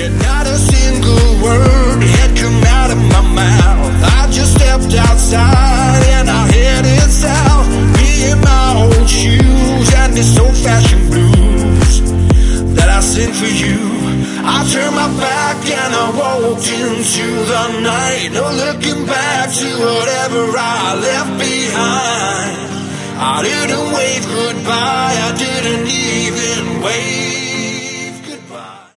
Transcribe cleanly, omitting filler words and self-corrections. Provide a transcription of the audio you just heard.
and not a single word had come out of my mouth. I just stepped outside and I headed south, me in my old shoes and this old-fashioned blues that I sing for you. I turned my back and I walked into the night, no looking back to whatever I left behind. I didn't wave goodbye, I didn't even wait.